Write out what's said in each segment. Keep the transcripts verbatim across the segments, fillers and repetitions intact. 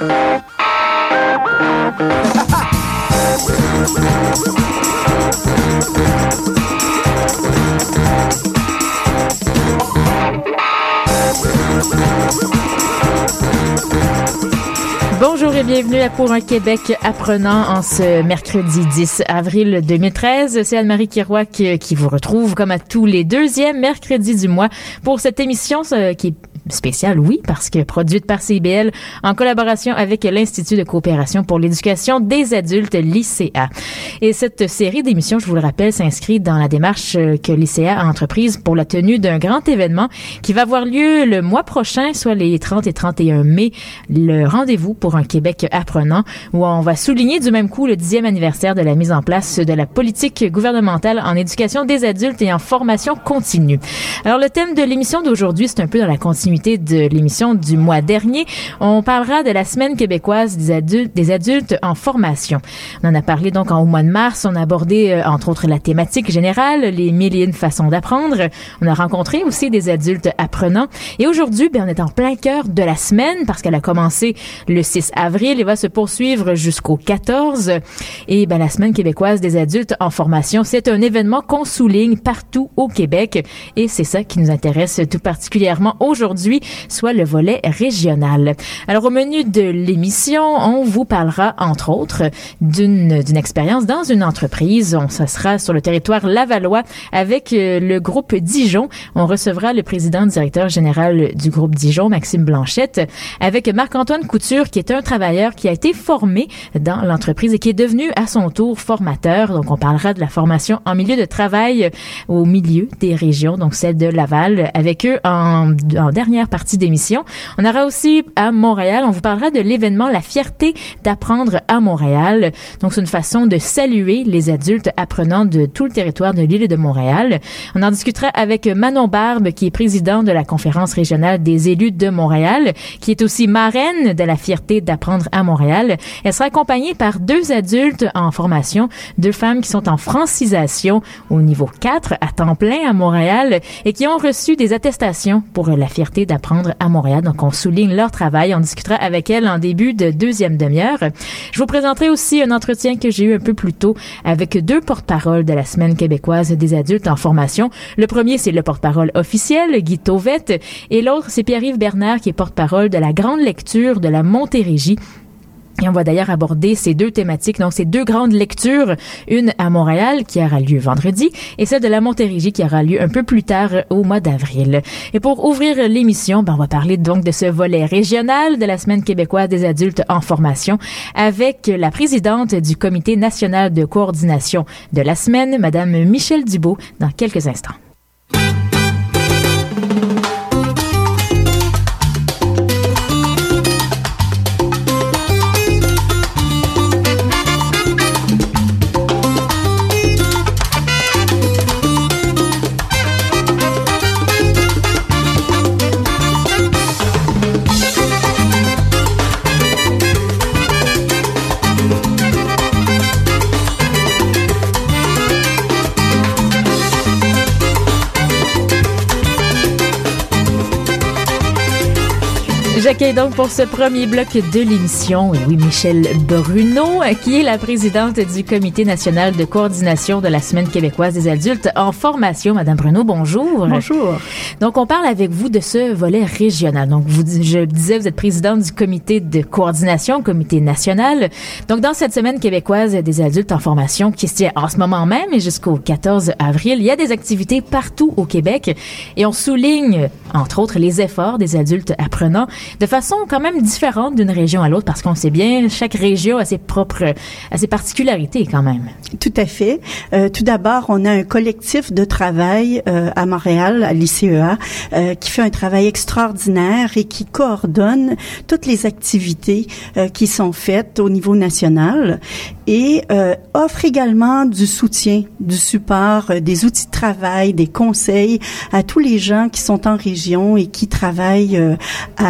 Bonjour et bienvenue à Pour un Québec apprenant en ce mercredi dix avril deux mille treize. C'est Anne-Marie Kirouac qui vous retrouve comme à tous les deuxièmes mercredis du mois pour cette émission qui est spéciale, oui, parce que produite par C I B L en collaboration avec l'Institut de coopération pour l'éducation des adultes, l'I C A. Et cette série d'émissions, je vous le rappelle, s'inscrit dans la démarche que l'I C A a entreprise pour la tenue d'un grand événement qui va avoir lieu le mois prochain, soit les trente et trente et un mai, le rendez-vous pour un Québec apprenant, où on va souligner du même coup le dixième anniversaire de la mise en place de la politique gouvernementale en éducation des adultes et en formation continue. Alors, le thème de l'émission d'aujourd'hui, c'est un peu dans la continuité de l'émission du mois dernier. On parlera de la Semaine québécoise des adultes, des adultes en formation. On en a parlé donc en, au mois de mars. On a abordé, euh, entre autres, la thématique générale, les mille et une façons d'apprendre. On a rencontré aussi des adultes apprenants. Et aujourd'hui, ben, on est en plein cœur de la semaine parce qu'elle a commencé le six avril et va se poursuivre jusqu'au quatorze. Et ben, la Semaine québécoise des adultes en formation, c'est un événement qu'on souligne partout au Québec. Et c'est ça qui nous intéresse tout particulièrement aujourd'hui, soit le volet régional. Alors, au menu de l'émission, on vous parlera, entre autres, d'une, d'une expérience dans une entreprise. On, ça sera sur le territoire lavallois avec euh, le groupe Dijon. On recevra le président directeur général du groupe Dijon, Maxime Blanchette, avec Marc-Antoine Couture, qui est un travailleur qui a été formé dans l'entreprise et qui est devenu à son tour formateur. Donc, on parlera de la formation en milieu de travail au milieu des régions, donc celle de Laval, avec eux en, en dernière partie d'émission. On aura aussi à Montréal, on vous parlera de l'événement La fierté d'apprendre à Montréal. Donc, c'est une façon de saluer les adultes apprenants de tout le territoire de l'île de Montréal. On en discutera avec Manon Barbe, qui est présidente de la conférence régionale des élus de Montréal, qui est aussi marraine de La fierté d'apprendre à Montréal. Elle sera accompagnée par deux adultes en formation, deux femmes qui sont en francisation au niveau quatre à temps plein à Montréal et qui ont reçu des attestations pour La fierté d'apprendre à Montréal. Donc, on souligne leur travail. On discutera avec elles en début de deuxième demi-heure. Je vous présenterai aussi un entretien que j'ai eu un peu plus tôt avec deux porte-paroles de la Semaine québécoise des adultes en formation. Le premier, c'est le porte-parole officiel, Guy Tauvette, et l'autre, c'est Pierre-Yves Bernard, qui est porte-parole de la grande lecture de la Montérégie. Et on va d'ailleurs aborder ces deux thématiques, donc ces deux grandes lectures, une à Montréal qui aura lieu vendredi et celle de la Montérégie qui aura lieu un peu plus tard au mois d'avril. Et pour ouvrir l'émission, ben on va parler donc de ce volet régional de la Semaine québécoise des adultes en formation avec la présidente du Comité national de coordination de la semaine, Madame Michèle Dubeau, dans quelques instants. J'accueille donc pour ce premier bloc de l'émission, oui, Michèle Bruno, qui est la présidente du Comité national de coordination de la Semaine québécoise des adultes en formation. Madame Bruno, bonjour. Bonjour. Donc, on parle avec vous de ce volet régional. Donc, vous, je disais, vous êtes présidente du Comité de coordination, Comité national. Donc, dans cette Semaine québécoise des adultes en formation qui se tient en ce moment même et jusqu'au quatorze avril, il y a des activités partout au Québec et on souligne, entre autres, les efforts des adultes apprenants de façon quand même différente d'une région à l'autre, parce qu'on sait bien, chaque région a ses propres, a ses particularités quand même. Tout à fait. Euh, tout d'abord, on a un collectif de travail euh, à Montréal, à l'I C E A, euh, qui fait un travail extraordinaire et qui coordonne toutes les activités euh, qui sont faites au niveau national et euh, offre également du soutien, du support, euh, des outils de travail, des conseils à tous les gens qui sont en région et qui travaillent euh, à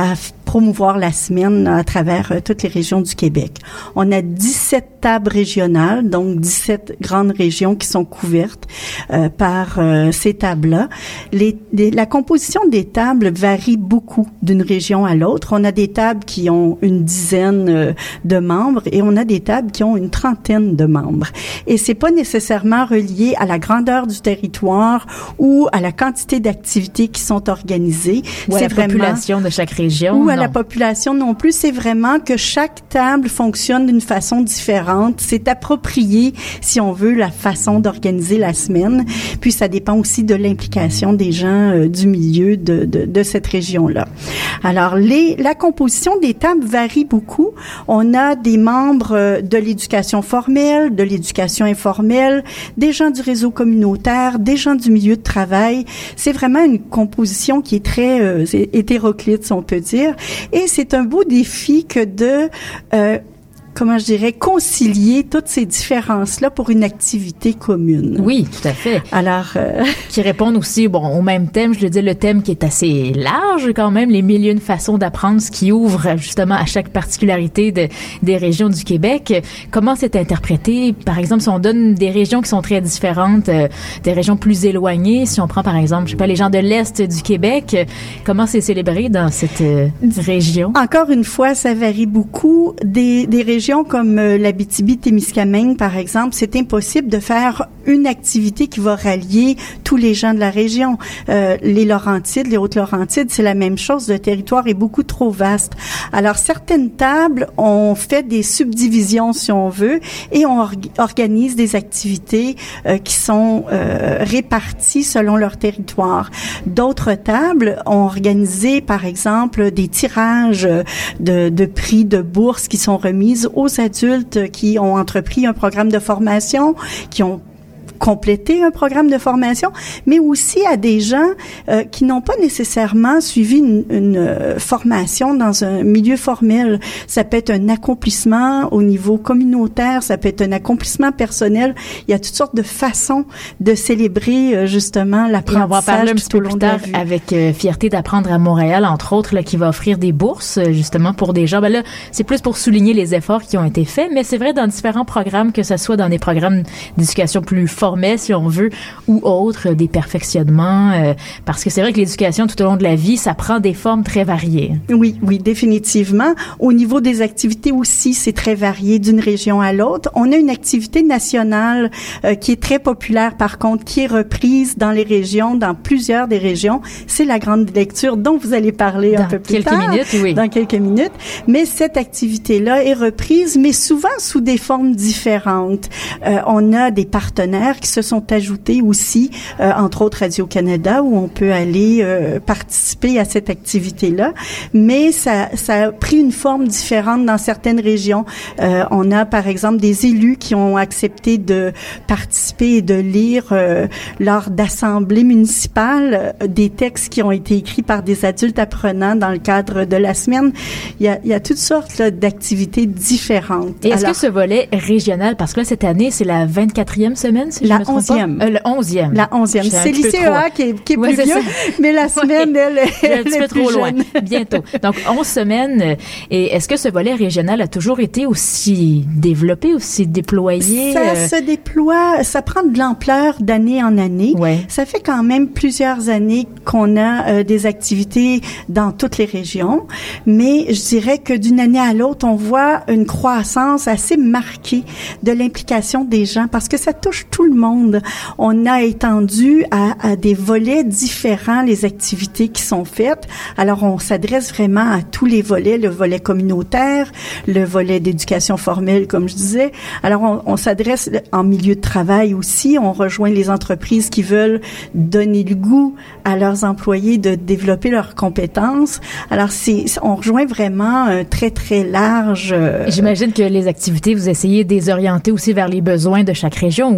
promouvoir la semaine à travers euh, toutes les régions du Québec. On a dix-sept tables régionales, donc dix-sept grandes régions qui sont couvertes euh, par euh, ces tables-là. Les, les, la composition des tables varie beaucoup d'une région à l'autre. On a des tables qui ont une dizaine euh, de membres et on a des tables qui ont une trentaine de membres. Et c'est pas nécessairement relié à la grandeur du territoire ou à la quantité d'activités qui sont organisées. Ou à c'est la vraiment, population de chaque région. Ou à non. la population non plus. C'est vraiment que chaque table fonctionne d'une façon différente. C'est approprié, si on veut, la façon d'organiser la semaine. Puis ça dépend aussi de l'implication des gens euh, du milieu de, de, de cette région-là. Alors, les, la composition des tables varie beaucoup. On a des membres euh, de l'éducation formelle, de l'éducation informelle, des gens du réseau communautaire, des gens du milieu de travail. C'est vraiment une composition qui est très euh, hétéroclite, si on peut dire. Et c'est un beau défi que de... Euh, comment je dirais, concilier toutes ces différences-là pour une activité commune. Oui, tout à fait. Alors... Euh... Qui répondent aussi, bon, au même thème, je le dis, le thème qui est assez large quand même, les mille et une façons d'apprendre, ce qui ouvre justement à chaque particularité de, des régions du Québec. Comment c'est interprété? Par exemple, si on donne des régions qui sont très différentes, euh, des régions plus éloignées, si on prend par exemple, je sais pas, les gens de l'Est du Québec, euh, comment c'est célébré dans cette euh, région? Encore une fois, ça varie beaucoup. Des, des régions comme euh, l'Abitibi-Témiscamingue, par exemple, c'est impossible de faire une activité qui va rallier tous les gens de la région. Euh, les Laurentides, les Hautes-Laurentides, c'est la même chose. Le territoire est beaucoup trop vaste. Alors, certaines tables ont fait des subdivisions, si on veut, et on or- organise des activités euh, qui sont euh, réparties selon leur territoire. D'autres tables ont organisé, par exemple, des tirages de, de prix de bourses qui sont remises aux adultes qui ont entrepris un programme de formation, qui ont compléter un programme de formation, mais aussi à des gens euh, qui n'ont pas nécessairement suivi une, une euh, formation dans un milieu formel. Ça peut être un accomplissement au niveau communautaire, ça peut être un accomplissement personnel. Il y a toutes sortes de façons de célébrer euh, justement l'apprentissage. Et on va parler un petit peu plus tard avec euh, Fierté d'apprendre à Montréal, entre autres, là, qui va offrir des bourses justement pour des gens. Ben là, c'est plus pour souligner les efforts qui ont été faits, mais c'est vrai dans différents programmes, que ce soit dans des programmes d'éducation plus formels, si on veut, ou autres, des perfectionnements, euh, parce que c'est vrai que l'éducation tout au long de la vie, ça prend des formes très variées. Oui, oui, définitivement. Au niveau des activités aussi, c'est très varié d'une région à l'autre. On a une activité nationale euh, qui est très populaire, par contre, qui est reprise dans les régions, dans plusieurs des régions. C'est la grande lecture dont vous allez parler dans un peu plus quelques tard. minutes, oui. Dans quelques minutes. Mais cette activité-là est reprise, mais souvent sous des formes différentes. Euh, on a des partenaires qui se sont ajoutés aussi, euh, entre autres Radio-Canada, où on peut aller euh, participer à cette activité-là. Mais ça, ça a pris une forme différente dans certaines régions. Euh, on a, par exemple, des élus qui ont accepté de participer et de lire euh, lors d'assemblées municipales euh, des textes qui ont été écrits par des adultes apprenants dans le cadre de la semaine. Il y a, il y a toutes sortes là, d'activités différentes. Et est-ce Alors, que ce volet régional, parce que là, cette année, c'est la vingt-quatrième semaine, si la je me trompe onzième. pas? Euh, le onzième. La onzième. C'est l'I C E A qui est, qui est ouais, plus vieux, mais la semaine, ouais. elle, elle un petit est peu plus trop loin. jeune. Bientôt. Donc, onze semaines. Et est-ce que ce volet régional a toujours été aussi développé, aussi déployé? Ça euh... se déploie, ça prend de l'ampleur d'année en année. Ouais. Ça fait quand même plusieurs années qu'on a euh, des activités dans toutes les régions, mais je dirais que d'une année à l'autre, on voit une croissance assez marquée de l'implication des gens parce que ça touche tout le monde. On a étendu à, à des volets différents les activités qui sont faites. Alors, on s'adresse vraiment à tous les volets, le volet communautaire, le volet d'éducation formelle, comme je disais. Alors, on, on s'adresse en milieu de travail aussi. On rejoint les entreprises qui veulent donner le goût à leurs employés de développer leurs compétences. Alors, c'est, on rejoint vraiment un très, très large... Euh, J'imagine que les activités, vous essayez de les orienter aussi vers les besoins de chaque région ou le,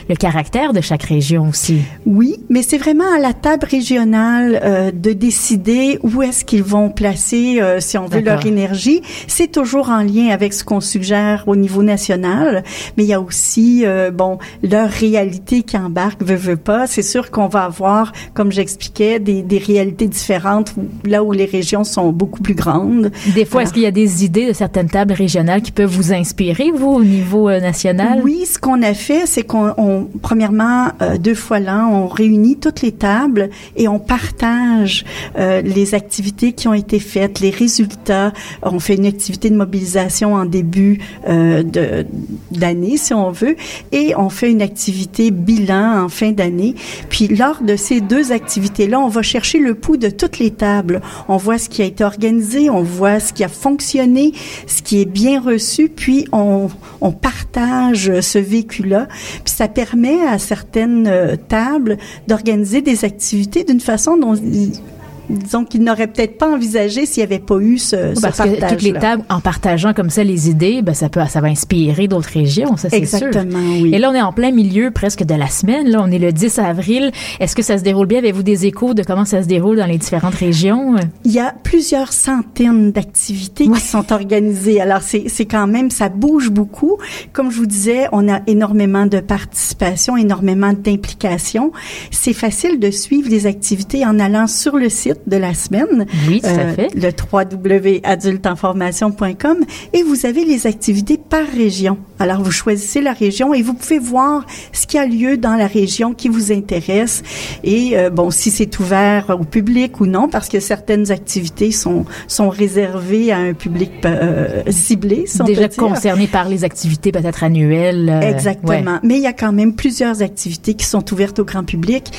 le caractère de chaque région aussi. Oui, mais c'est vraiment à la table régionale euh, de décider où est-ce qu'ils vont placer, euh, si on veut, D'accord. leur énergie. C'est toujours en lien avec ce qu'on suggère au niveau national, mais il y a aussi, euh, bon, leur réalité qui embarque, veut, veut pas. C'est sûr qu'on va avoir, comme j'expliquais, des, des réalités différentes là où les régions sont beaucoup plus grandes. Des fois, Alors, est-ce qu'il y a des idées de certaines tables régionales qui peuvent vous inspirer, vous, au niveau euh, national? Oui, ce qu'on a fait, c'est qu'on, on, premièrement, euh, deux fois l'an, on réunit toutes les tables et on partage euh, les activités qui ont été faites, les résultats. On fait une activité de mobilisation en début euh, de, d'année, si on veut, et on fait une activité bilan en fin d'année. Puis, lors de ces deux activités-là, on va chercher le pouls de toutes les tables. On voit ce qui a été organisé, on voit ce qui a fonctionné, ce qui est bien reçu, puis on, on partage ce vécu-là. Puis ça permet à certaines euh, tables d'organiser des activités d'une façon dont disons qu'ils n'auraient peut-être pas envisagé s'il n'y avait pas eu ce, ce Parce partage-là. que toutes les tables, en partageant comme ça les idées, ben ça peut, ça va inspirer d'autres régions, ça c'est Exactement, sûr. Exactement, oui. Et là, on est en plein milieu presque de la semaine. Là, on est le dix avril. Est-ce que ça se déroule bien? Avez-vous des échos de comment ça se déroule dans les différentes régions? Il y a plusieurs centaines d'activités ouais. qui sont organisées. Alors, c'est, c'est quand même, ça bouge beaucoup. Comme je vous disais, on a énormément de participation, énormément d'implication. C'est facile de suivre les activités en allant sur le site de la semaine. Oui, tout euh, à fait. Le w w w point adulte en formation point com et vous avez les activités par région. Alors, vous choisissez la région et vous pouvez voir ce qui a lieu dans la région qui vous intéresse et, euh, bon, si c'est ouvert au public ou non, parce que certaines activités sont, sont réservées à un public euh, ciblé, si on Déjà peut dire. concerné par les activités peut-être annuelles. Euh, Exactement. Ouais. Mais il y a quand même plusieurs activités qui sont ouvertes au grand public.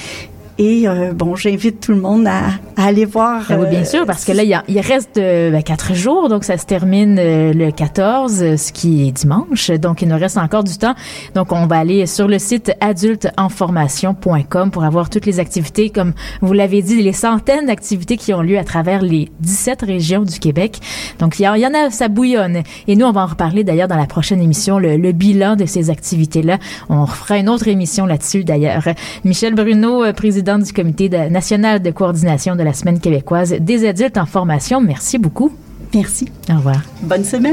Et euh, bon, j'invite tout le monde à, à aller voir. Ah oui, bien euh, sûr, parce que là, il, y a, il reste euh, ben, quatre jours, donc ça se termine euh, le quatorze, ce qui est dimanche. Donc, il nous reste encore du temps. Donc, on va aller sur le site adulte en formation point com pour avoir toutes les activités, comme vous l'avez dit, les centaines d'activités qui ont lieu à travers les dix-sept régions du Québec. Donc, il y, a, il y en a, ça bouillonne. Et nous, on va en reparler d'ailleurs dans la prochaine émission, le, le bilan de ces activités-là. On fera une autre émission là-dessus d'ailleurs. Michel Bruno, président du Comité de, national de coordination de la Semaine québécoise des adultes en formation. Merci beaucoup. Merci. Au revoir. Bonne semaine.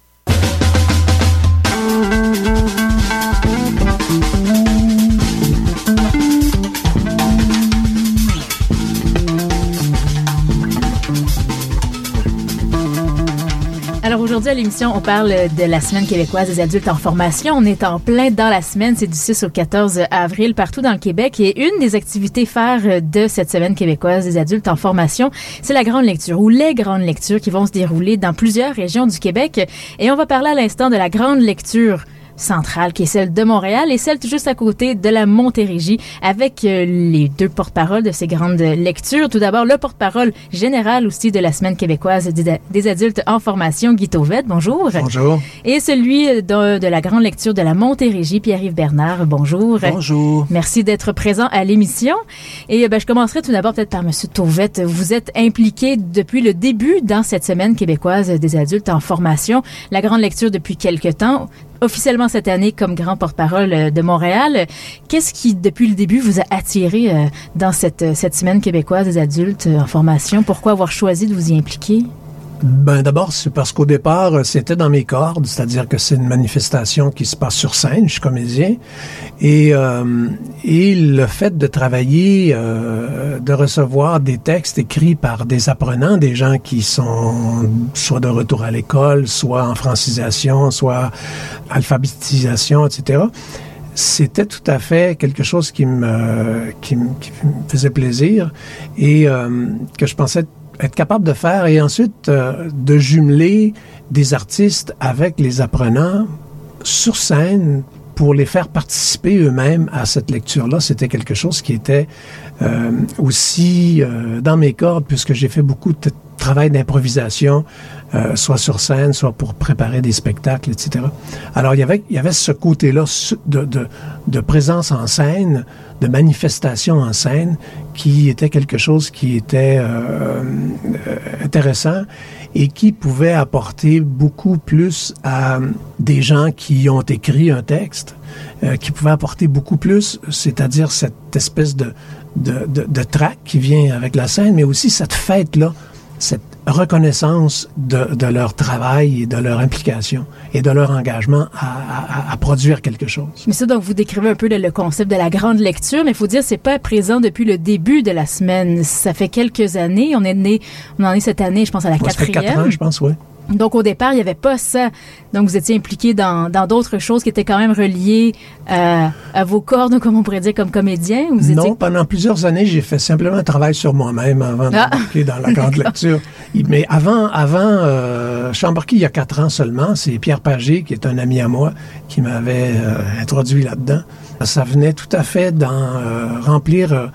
Alors aujourd'hui à l'émission, on parle de la Semaine québécoise des adultes en formation. On est en plein dans la semaine, c'est du six au quatorze avril partout dans le Québec. Et une des activités phares de cette Semaine québécoise des adultes en formation, c'est la grande lecture ou les grandes lectures qui vont se dérouler dans plusieurs régions du Québec. Et on va parler à l'instant de la grande lecture centrale, qui est celle de Montréal et celle tout juste à côté de la Montérégie, avec euh, les deux porte-paroles de ces grandes lectures. Tout d'abord, le porte-parole général aussi de la Semaine québécoise des, des adultes en formation, Guy Tauvette. Bonjour. Bonjour. Et celui de, de la grande lecture de la Montérégie, Pierre-Yves Bernard. Bonjour. Bonjour. Merci d'être présent à l'émission. Et ben, je commencerai tout d'abord peut-être par M. Tauvette. Vous êtes impliqué depuis le début dans cette Semaine québécoise des adultes en formation. La grande lecture depuis quelque temps, officiellement cette année comme grand porte-parole de Montréal. Qu'est-ce qui, depuis le début, vous a attiré euh, dans cette, cette Semaine québécoise des adultes en formation? Pourquoi avoir choisi de vous y impliquer? Ben d'abord, c'est parce qu'au départ, c'était dans mes cordes, c'est-à-dire que c'est une manifestation qui se passe sur scène, je suis comédien, et euh, et le fait de travailler, euh, de recevoir des textes écrits par des apprenants, des gens qui sont soit de retour à l'école, soit en francisation, soit alphabétisation, et cetera, c'était tout à fait quelque chose qui me qui me, qui me faisait plaisir et euh, que je pensais être capable de faire et ensuite euh, de jumeler des artistes avec les apprenants sur scène pour les faire participer eux-mêmes à cette lecture-là. C'était quelque chose qui était euh, aussi euh, dans mes cordes puisque j'ai fait beaucoup de travail d'improvisation, euh, soit sur scène, soit pour préparer des spectacles, et cetera. Alors, il y avait, il y avait ce côté-là de, de, de présence en scène, de manifestation en scène, qui était quelque chose qui était euh, intéressant et qui pouvait apporter beaucoup plus à des gens qui ont écrit un texte, euh, qui pouvait apporter beaucoup plus, c'est-à-dire cette espèce de, de, de, de trac qui vient avec la scène, mais aussi cette fête-là, cette reconnaissance de, de leur travail et de leur implication et de leur engagement à, à, à produire quelque chose. Mais ça, donc, vous décrivez un peu le, le concept de la grande lecture, mais il faut dire c'est pas présent depuis le début de la semaine. Ça fait quelques années. On est né, on en est cette année, je pense, à la ouais, quatrième. Ça fait quatre ans, je pense, oui. Donc, au départ, il n'y avait pas ça. Donc, vous étiez impliqué dans dans d'autres choses qui étaient quand même reliées euh, à vos cordes, comme on pourrait dire, comme comédien? Ou vous non, étiez... pendant plusieurs années, j'ai fait simplement un travail sur moi-même avant ah. d'embarquer dans la grande lecture. Mais avant, avant euh, je suis embarqué il y a quatre ans seulement. C'est Pierre Pagé, qui est un ami à moi, qui m'avait euh, introduit là-dedans. Ça venait tout à fait dans euh, remplir... Euh,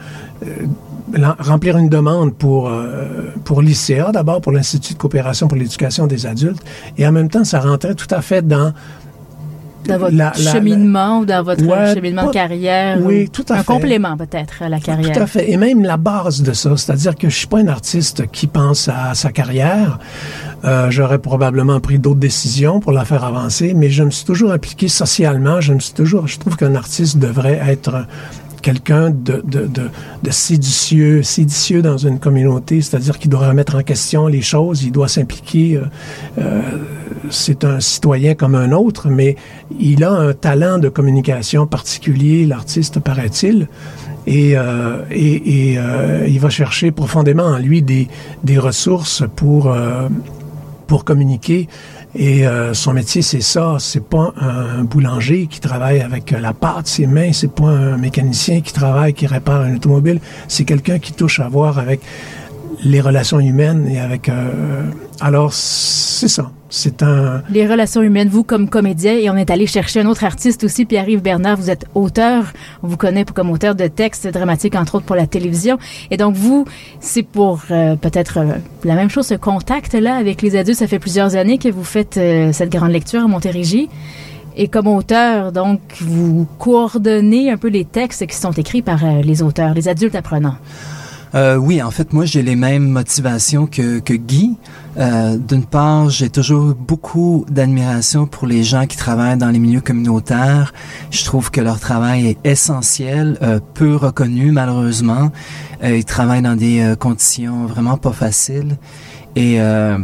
remplir une demande pour euh, pour l'I C A, d'abord pour l'Institut de coopération pour l'éducation des adultes, et en même temps, ça rentrait tout à fait dans dans votre la, la, cheminement la, ou dans votre ouais, cheminement pas, de carrière. Oui, tout à un fait. Un complément peut-être à la carrière. Tout à fait, et même la base de ça, c'est-à-dire que je suis pas un artiste qui pense à sa carrière. Euh, j'aurais probablement pris d'autres décisions pour la faire avancer, mais je me suis toujours impliqué socialement. Je me suis toujours, je trouve qu'un artiste devrait être quelqu'un de, de, de, de séditieux, séditieux dans une communauté, c'est-à-dire qu'il doit remettre en question les choses, il doit s'impliquer. Euh, euh, c'est un citoyen comme un autre, mais il a un talent de communication particulier, l'artiste, paraît-il, et, euh, et, et euh, il va chercher profondément en lui des, des ressources pour, euh, pour communiquer. Et euh, son métier, c'est ça. C'est pas un boulanger qui travaille avec la pâte, ses mains. C'est pas un mécanicien qui travaille, qui répare une automobile. C'est quelqu'un qui touche à voir avec les relations humaines et avec... Euh, alors, c'est ça. C'est un... Les relations humaines, vous, comme comédien, et on est allé chercher un autre artiste aussi, Pierre-Yves Bernard. Vous êtes auteur. On vous connaît comme auteur de textes dramatiques, entre autres pour la télévision. Et donc, vous, c'est pour euh, peut-être euh, la même chose, ce contact-là avec les adultes. Ça fait plusieurs années que vous faites euh, cette grande lecture à Montérégie. Et comme auteur, donc, vous coordonnez un peu les textes qui sont écrits par euh, les auteurs, les adultes apprenants. Euh, oui, en fait, moi, j'ai les mêmes motivations que, que Guy. Euh, d'une part, j'ai toujours beaucoup d'admiration pour les gens qui travaillent dans les milieux communautaires. Je trouve que leur travail est essentiel, euh, peu reconnu, malheureusement. Euh, ils travaillent dans des euh, conditions vraiment pas faciles. Et... Euh,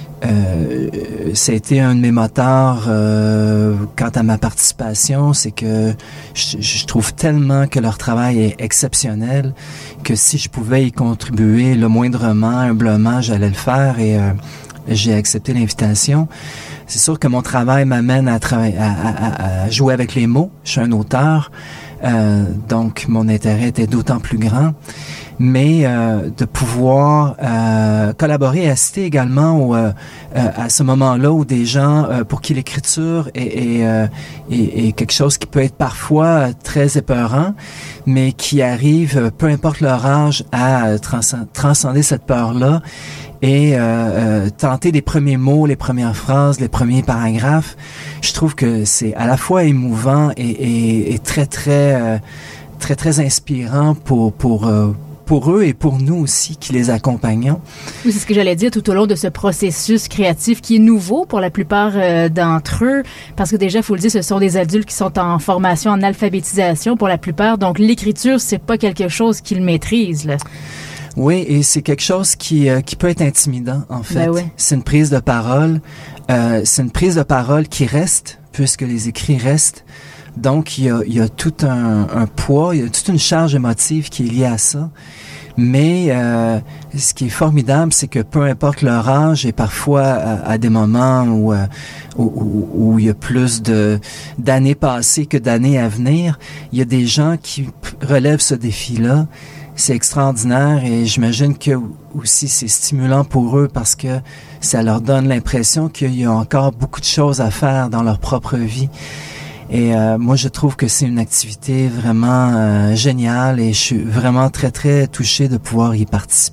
Euh, ça a été un de mes moteurs euh, quant à ma participation, c'est que je, je trouve tellement que leur travail est exceptionnel que si je pouvais y contribuer le moindrement, humblement, j'allais le faire, et euh, j'ai accepté l'invitation. C'est sûr que mon travail m'amène à, travailler, à, à, à jouer avec les mots. Je suis un auteur, euh, donc mon intérêt était d'autant plus grand. Mais euh, de pouvoir euh, collaborer et assister également au, euh, à ce moment-là où des gens euh, pour qui l'écriture est, est, euh, est, est quelque chose qui peut être parfois très épeurant, mais qui arrive, peu importe leur âge, à transcender, transcender cette peur-là et euh, euh, tenter les premiers mots, les premières phrases, les premiers paragraphes. Je trouve que c'est à la fois émouvant et, et, et très, très, euh, très, très inspirant pour... pour euh, pour eux et pour nous aussi qui les accompagnons. Oui, c'est ce que j'allais dire tout au long de ce processus créatif qui est nouveau pour la plupart euh, d'entre eux, parce que déjà, il faut le dire, ce sont des adultes qui sont en formation, en alphabétisation pour la plupart, donc l'écriture, c'est pas quelque chose qu'ils maîtrisent, là. Oui, et c'est quelque chose qui euh, qui peut être intimidant, en fait. Ben oui. C'est une prise de parole, euh, c'est une prise de parole qui reste, puisque les écrits restent. Donc, il y a, il y a tout un, un poids, il y a toute une charge émotive qui est liée à ça. Mais euh, ce qui est formidable, c'est que peu importe leur âge, et parfois à, à des moments où, euh, où, où, où il y a plus de d'années passées que d'années à venir, il y a des gens qui relèvent ce défi-là. C'est extraordinaire et j'imagine que aussi c'est stimulant pour eux parce que ça leur donne l'impression qu'il y a encore beaucoup de choses à faire dans leur propre vie. Et euh, moi, je trouve que c'est une activité vraiment euh, géniale et je suis vraiment très, très touché de pouvoir y participer.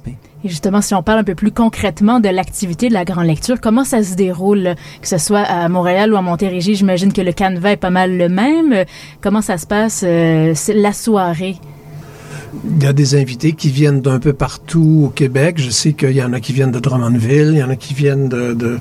Et justement, si on parle un peu plus concrètement de l'activité de la grande lecture, comment ça se déroule, là, que ce soit à Montréal ou à Montérégie? J'imagine que le canevas est pas mal le même. Comment ça se passe, euh, la soirée? Il y a des invités qui viennent d'un peu partout au Québec. Je sais qu'il y en a qui viennent de Drummondville, il y en a qui viennent de... de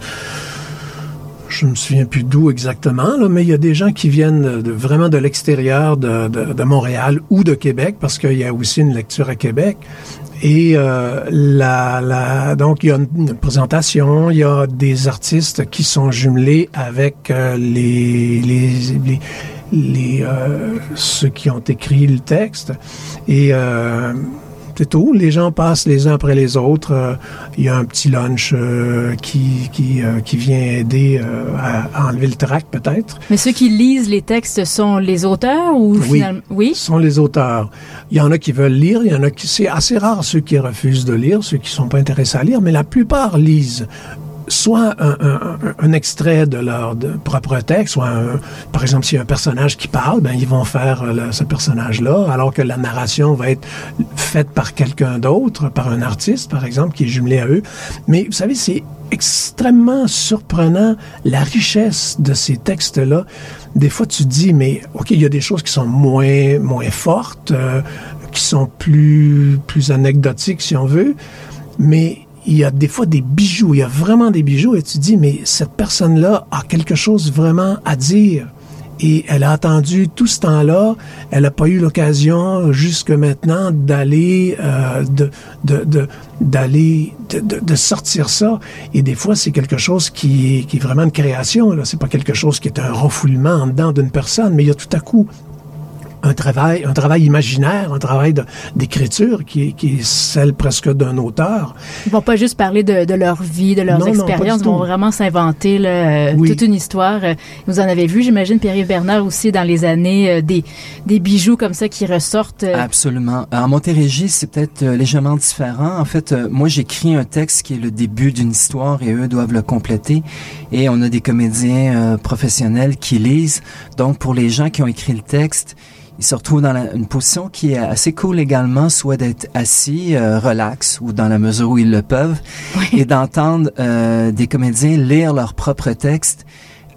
je me souviens plus d'où exactement, là, mais il y a des gens qui viennent de, vraiment de l'extérieur de, de, de Montréal ou de Québec, parce qu'il y a aussi une lecture à Québec. Et euh, la, la, donc, il y a une, une présentation, il y a des artistes qui sont jumelés avec euh, les, les, les, les euh, ceux qui ont écrit le texte. Et euh, c'est tout. Les gens passent les uns après les autres. Euh, il y a un petit lunch euh, qui qui euh, qui vient aider euh, à, à enlever le trac, peut-être. Mais ceux qui lisent les textes sont les auteurs ou oui, finalement... Oui, sont les auteurs. Il y en a qui veulent lire, il y en a qui... C'est assez rare ceux qui refusent de lire, ceux qui sont pas intéressés à lire, mais la plupart lisent soit un, un, un extrait de leur de propre texte, soit un, par exemple, s'il y a un personnage qui parle, ben ils vont faire le, ce personnage-là, alors que la narration va être faite par quelqu'un d'autre, par un artiste, par exemple, qui est jumelé à eux. Mais vous savez, c'est extrêmement surprenant la richesse de ces textes-là. Des fois, tu te dis, mais OK, il y a des choses qui sont moins moins fortes, euh, qui sont plus plus anecdotiques, si on veut, mais il y a des fois des bijoux, il y a vraiment des bijoux, et tu te dis, mais cette personne-là a quelque chose vraiment à dire. Et elle a attendu tout ce temps-là, elle n'a pas eu l'occasion jusque maintenant d'aller, euh, de, de, de, d'aller, de, de, de sortir ça. Et des fois, c'est quelque chose qui est, qui est vraiment une création, là. C'est pas quelque chose qui est un refoulement en dedans d'une personne, mais il y a tout à coup un travail, un travail imaginaire, un travail de, d'écriture qui est, qui est celle presque d'un auteur. Ils vont pas juste parler de, de leur vie, de leurs non, expériences, ils vont vraiment s'inventer là, oui. toute une histoire. Vous en avez vu, j'imagine, Pierre-Yves Bernard aussi dans les années, des, des bijoux comme ça qui ressortent. Absolument. En Montérégie, c'est peut-être légèrement différent. En fait, moi, j'écris un texte qui est le début d'une histoire et eux doivent le compléter. Et on a des comédiens euh, professionnels qui lisent. Donc, pour les gens qui ont écrit le texte, ils se retrouvent dans la, une position qui est assez cool également, soit d'être assis, euh, relax, ou dans la mesure où ils le peuvent, oui. et d'entendre euh, des comédiens lire leur propre texte.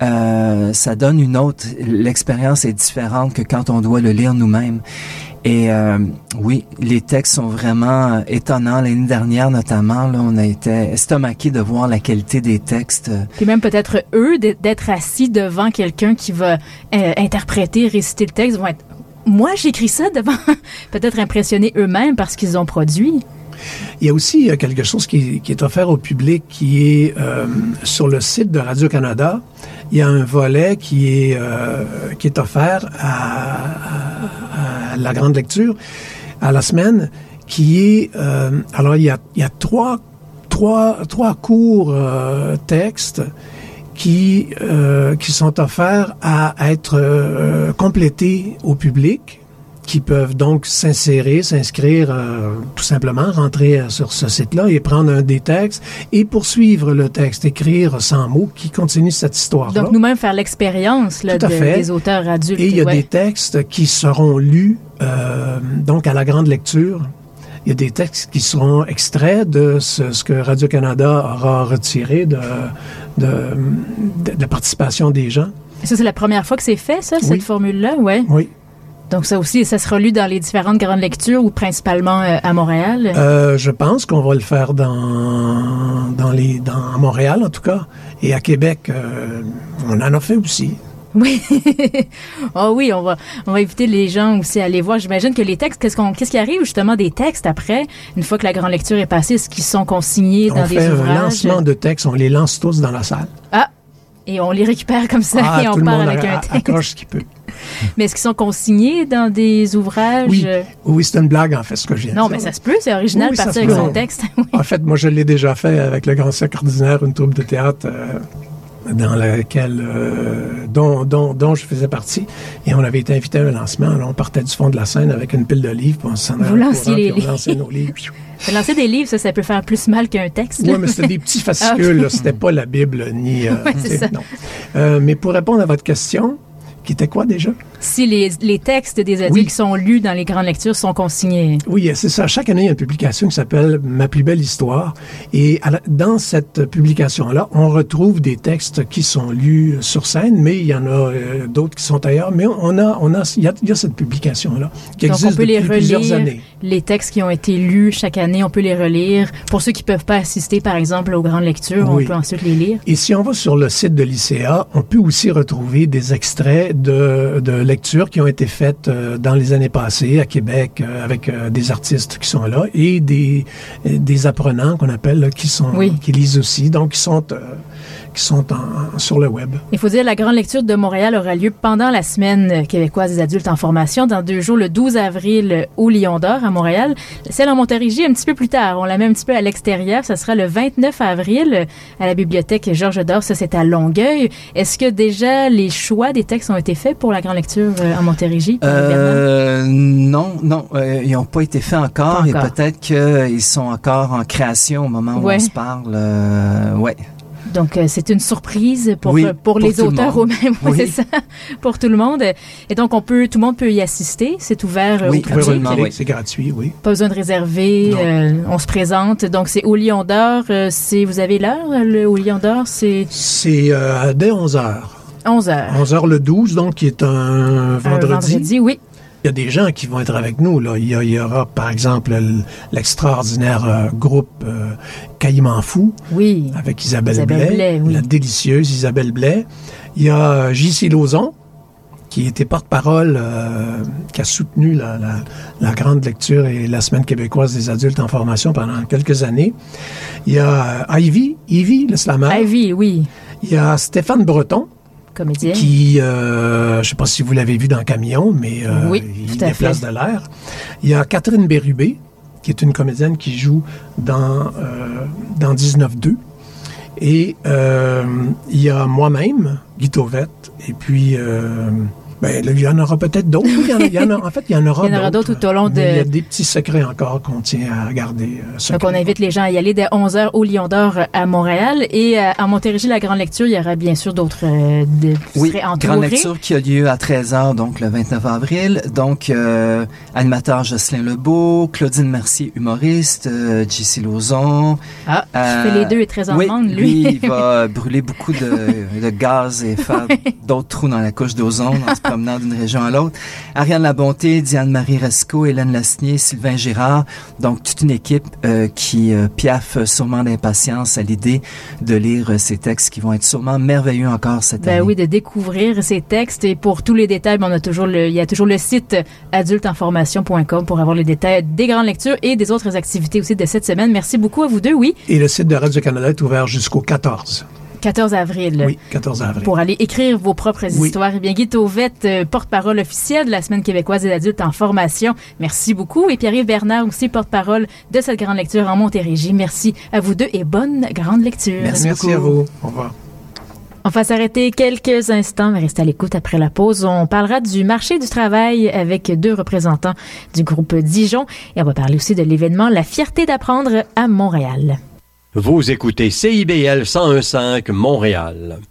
Euh, ça donne une autre... L'expérience est différente que quand on doit le lire nous-mêmes. Et euh, oui, les textes sont vraiment étonnants. L'année dernière, notamment, là, on a été estomaqués de voir la qualité des textes. Puis même peut-être eux, d'être assis devant quelqu'un qui va euh, interpréter, réciter le texte, vont être... Moi, j'écris ça devant peut-être impressionner eux-mêmes parce qu'ils ont produit. Il y a aussi quelque chose qui, qui est offert au public qui est euh, sur le site de Radio-Canada. Il y a un volet qui est, euh, qui est offert à, à, à la grande lecture à la semaine qui est... Euh, alors, il y a, il y a trois, trois, trois courts euh, textes qui euh, qui sont offerts à être euh, complétés au public, qui peuvent donc s'insérer, s'inscrire euh, tout simplement, rentrer euh, sur ce site-là et prendre un des textes et poursuivre le texte, écrire cent mots qui continue cette histoire-là. Donc nous-mêmes faire l'expérience là, de, des auteurs adultes. Et il y a ouais. des textes qui seront lus euh, donc à la grande lecture. Il y a des textes qui seront extraits de ce, ce que Radio-Canada aura retiré de, de, de, de la participation des gens. Et ça, c'est la première fois que c'est fait, ça, oui. cette formule-là? Ouais. Oui. Donc ça aussi, ça sera lu dans les différentes grandes lectures ou principalement euh, à Montréal? Euh, je pense qu'on va le faire dans, dans les, dans, à Montréal, en tout cas. Et à Québec, euh, on en a fait aussi. Oui. Oh oui, on va on va inviter les gens aussi à aller voir. J'imagine que les textes, qu'est-ce qu'on qu'est-ce qui arrive justement des textes après, une fois que la grande lecture est passée, est-ce qu'ils sont consignés on dans des ouvrages? On fait un lancement de textes, on les lance tous dans la salle. Ah, et on les récupère comme ça ah, et on tout part le monde avec a, un texte. accroche ce qu'il peut. Mais est-ce qu'ils sont consignés dans des ouvrages? Oui, oui, c'est une blague en fait ce que je viens de dire. Non, mais ça se peut, c'est original oui, de partir avec son texte. Oui. En fait, moi je l'ai déjà fait avec le Grand Cercle Ordinaire, une troupe de théâtre. Euh, dans laquelle euh, dont, dont, dont je faisais partie. Et on avait été invité à un lancement. Alors, on partait du fond de la scène avec une pile de livres, puis on s'en allait Vous lanciez les livres. On lançait nos livres. Lancer des livres, ça, ça peut faire plus mal qu'un texte. Oui, mais c'était des petits fascicules. Là, c'était pas la Bible, ni... Euh, ouais, c'est ça. Non. Euh, mais pour répondre à votre question, qui était quoi déjà? Si les, les textes des adultes oui. qui sont lus dans les grandes lectures sont consignés. Oui, c'est ça. Chaque année, il y a une publication qui s'appelle « Ma plus belle histoire ». Et à la, dans cette publication-là, on retrouve des textes qui sont lus sur scène, mais il y en a euh, d'autres qui sont ailleurs. Mais on a, on a, il y a, il y a cette publication-là qui Donc, existe on peut depuis les plusieurs relire, années. Les textes qui ont été lus chaque année, on peut les relire. Pour ceux qui peuvent pas assister, par exemple, aux grandes lectures, oui. on peut ensuite les lire. Et si on va sur le site de l'I C A, on peut aussi retrouver des extraits de, de lectures qui ont été faites euh, dans les années passées à Québec euh, avec euh, des artistes qui sont là et des, des apprenants qu'on appelle là, qui sont oui. qui lisent aussi, donc qui sont euh, qui sont en, sur le web. Il faut dire la grande lecture de Montréal aura lieu pendant la semaine québécoise des adultes en formation dans deux jours, le douze avril au Lion d'Or à Montréal. Celle en Montérégie un petit peu plus tard, on la met un petit peu à l'extérieur, ça sera le vingt-neuf avril à la bibliothèque Georges d'Or, ça c'est à Longueuil. Est-ce que déjà les choix des textes ont été faits pour la grande lecture en Montérégie? Euh, non, non, euh, ils n'ont pas été faits encore, pas encore. Et peut-être qu'ils sont encore en création au moment où ouais. on se parle. Euh, ouais. Donc, euh, c'est une surprise pour, oui, euh, pour, pour les auteurs eux-mêmes. Oui, oui. c'est ça. Pour tout le monde. Et donc, on peut, tout le monde peut y assister. C'est ouvert euh, oui, au public. Oui, c'est gratuit, oui. Pas besoin de réserver. Euh, on se présente. Donc, c'est au Lion d'Or. Euh, c'est, vous avez l'heure, le, au Lion d'Or? C'est, c'est euh, dès onze heures. onze heures. onze heures le douze, donc, qui est un vendredi. Un vendredi, oui. Il y a des gens qui vont être avec nous. Là. Il, y a, il y aura, par exemple, l'extraordinaire euh, groupe euh, Caïman Fou, oui. avec Isabelle, Isabelle Blais, Blais oui. la délicieuse Isabelle Blais. Il y a J C Lauzon, qui était porte-parole, euh, qui a soutenu la, la, la grande lecture et la Semaine québécoise des adultes en formation pendant quelques années. Il y a euh, Ivy, Ivy, le slammer. Ivy, oui. Il y a Stéphane Breton, comédienne. Qui, euh, je ne sais pas si vous l'avez vu dans Camion, mais euh, oui, il déplace de l'air. Il y a Catherine Bérubé, qui est une comédienne qui joue dans, euh, dans dix-neuf deux. Et euh, il y a moi-même, Guy Tauvette, et puis... Euh, ben, là, il y en aura peut-être d'autres. Il y en a, il y en a, en fait, il y en aura d'autres. Il y en aura d'autres tout au long de... Il y a des petits secrets encore qu'on tient à garder. Euh, Donc, on invite les gens à y aller dès onze heures au Lion d'Or à Montréal. Et euh, à Montérégie, la grande lecture, il y aura bien sûr d'autres... Euh, de, oui, grande lecture qui a lieu à treize heures, donc le vingt-neuf avril. Donc, euh, animateur Jocelyn Lebeau, Claudine Mercier, humoriste, euh, J C Lauzon. Ah, qui euh, fait les deux et très en oui, demande, lui. lui, il va brûler beaucoup de, de gaz et faire oui. d'autres trous dans la couche d'ozone en se promenant d'une région à l'autre. Ariane Labonté, Diane-Marie Resco, Hélène Lasnier, Sylvain Girard. Donc, toute une équipe euh, qui euh, piaffe sûrement d'impatience à l'idée de lire euh, ces textes qui vont être sûrement merveilleux encore cette ben année. Oui, de découvrir ces textes. Et pour tous les détails, on a toujours le, il y a toujours le site adulte en formation point com pour avoir les détails des grandes lectures et des autres activités aussi de cette semaine. Merci beaucoup à vous deux, oui. Et le site de Radio-Canada est ouvert jusqu'au quatorze. quatorze avril. Oui, quatorze avril. Pour aller écrire vos propres oui. histoires. Eh bien, Guy Tauvette, euh, porte-parole officielle de la Semaine québécoise des adultes en formation. Merci beaucoup. Et Pierre-Yves Bernard, aussi porte-parole de cette grande lecture en Montérégie. Merci à vous deux et bonne grande lecture. Merci, Merci à vous. Au revoir. On va s'arrêter quelques instants, mais restez à l'écoute après la pause. On parlera du marché du travail avec deux représentants du groupe Dijon. Et on va parler aussi de l'événement La fierté d'apprendre à Montréal. Vous écoutez C I B L cent un virgule cinq Montréal.